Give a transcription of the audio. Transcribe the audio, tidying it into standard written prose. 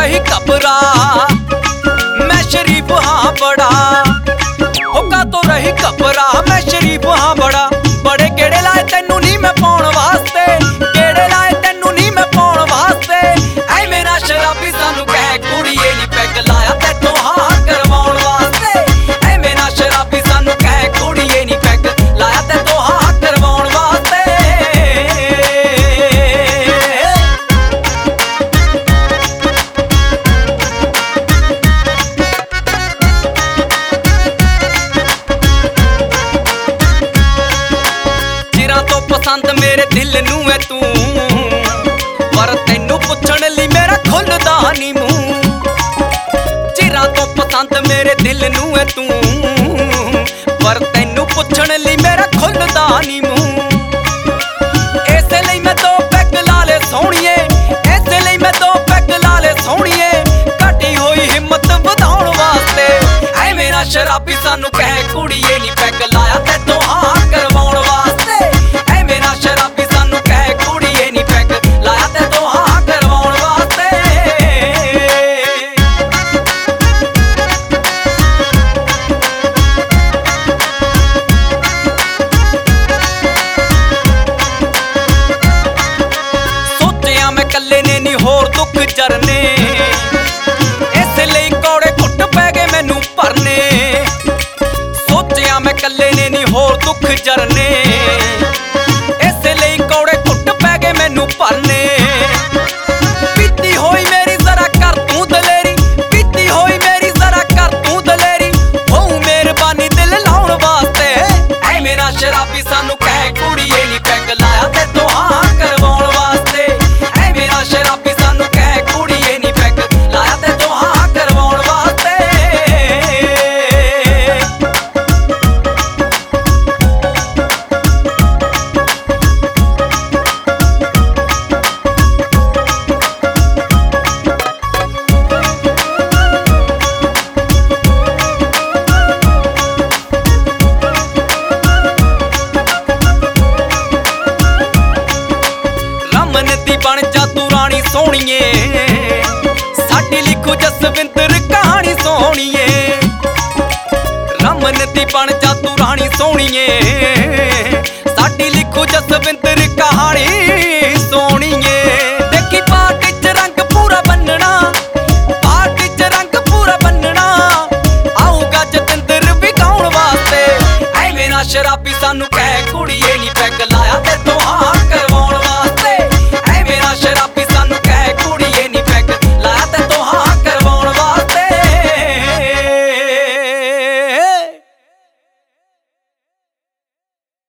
रही घबरा, मैं शरीफ हाँ बड़ा। होका तो रही घबरा, मैं शरीफ हाँ बड़ा। बड़े गेड़े लाए तैनू नी मैं पाउण वास्ते, गेड़े लाए तैनू नी मैं पाउण वास्ते। ऐ मेरा शराबी सानू कहे कुड़िए नी पैग लाया तैनू हाँ करवाउण वास्ते। ऐ मेरा शराबी सानू कहे कुड़िए नी पैग लाया तैनू हाँ करवाउण वास्ते। तो पसंद मेरे दिल नू है तू, पर तैनू पुछण लई मेरा खुलदा नी मूंह। चिरां तो पसंद मेरे दिल नू है तू, पर तैनू पुछण लई मेरा खुलदा नी मूंह। इसे लई मैं दो पैग ला ले सोहणीए, इसे लई मैं दो पैग ला ले सोहणीए। घटी होई हिम्मत वधाउण वास्ते। ऐ मेरा शराबी सानू कहे कुड़िए नी पैग लाया तैनू हाँ करवाउण वास्ते। शराबी सानू कहे कुड़िए नी पैग लाया तैनू हाँ करवाउण वास्ते। सोचिया मैं कल्ले ने नी होर दुख जरने, इस लई कौड़े घुट पै गए मैनू भरने। सोचिया मैं कल्ले ने नी होर दुख जरने, मैनू भरने। पीती होई मेरी जरा कर तू दलेरी, पीती होई मेरी जरा कर तू दलेरी। होऊ मेहरबानी दिल लाउण वास्ते। ऐ मेरा शराबी सानू कहे कुड़िए नी पैग लाया तैनू हाँ करवाउण वास्ते। ऐ मेरा शराबी सानू कहे कुड़िए नी पैग लाया तैनू हाँ करवाउण वास्ते। बन जा तू रानी सोहणीए, साडी लिखो जसविंदर कहानी सोहणीए। रमन दी बन जा तू रानी सोहणीए, साडी लिखो जसविंदर कहानी